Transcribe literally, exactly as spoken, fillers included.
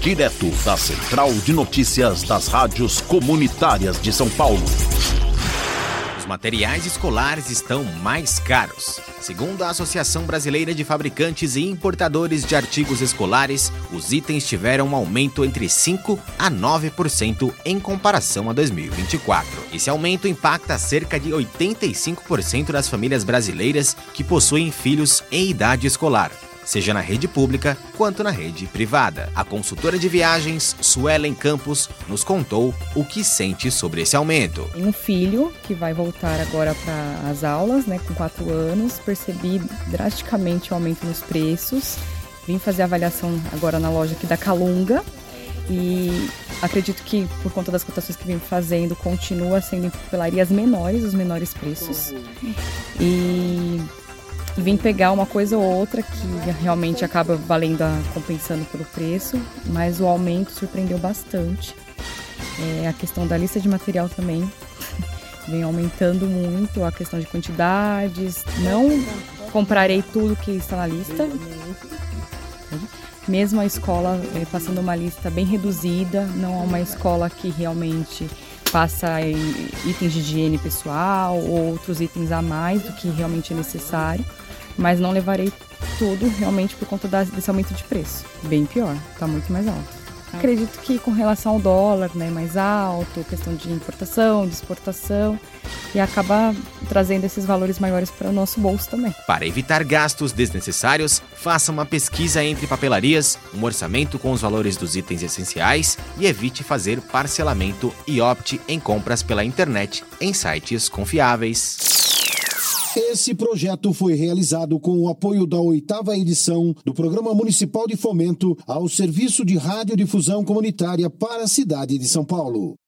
direto da Central de Notícias das Rádios Comunitárias de São Paulo. Os materiais escolares estão mais caros. Segundo a Associação Brasileira de Fabricantes e Importadores de Artigos Escolares, os itens tiveram um aumento entre cinco a nove por cento em comparação a dois mil e vinte e quatro. Esse aumento impacta cerca de oitenta e cinco por cento das famílias brasileiras que possuem filhos em idade escolar, seja na rede pública quanto na rede privada. A consultora de viagens, Suelen Campos, nos contou o que sente sobre esse aumento. Tem um filho que vai voltar agora para as aulas, né, com quatro anos. Percebi drasticamente o aumento nos preços. Vim fazer a avaliação agora na loja aqui da Calunga e acredito que, por conta das cotações que vim fazendo, continua sendo em papelarias menores, os menores preços. E vim pegar uma coisa ou outra que realmente acaba valendo, a, compensando pelo preço, mas o aumento surpreendeu bastante. É, a questão da lista de material também vem aumentando muito, a questão de quantidades. Não comprarei tudo que está na lista. Mesmo a escola é, passando uma lista bem reduzida, não é uma escola que realmente passa itens de higiene pessoal ou outros itens a mais do que realmente é necessário. Mas não levarei tudo realmente por conta desse aumento de preço. Bem pior, está muito mais alto. Acredito que com relação ao dólar, né, mais alto, questão de importação, de exportação, e acaba trazendo esses valores maiores para o nosso bolso também. Para evitar gastos desnecessários, faça uma pesquisa entre papelarias, um orçamento com os valores dos itens essenciais e evite fazer parcelamento e opte em compras pela internet em sites confiáveis. Esse projeto foi realizado com o apoio da oitava edição do Programa Municipal de Fomento ao Serviço de Radiodifusão Comunitária para a cidade de São Paulo.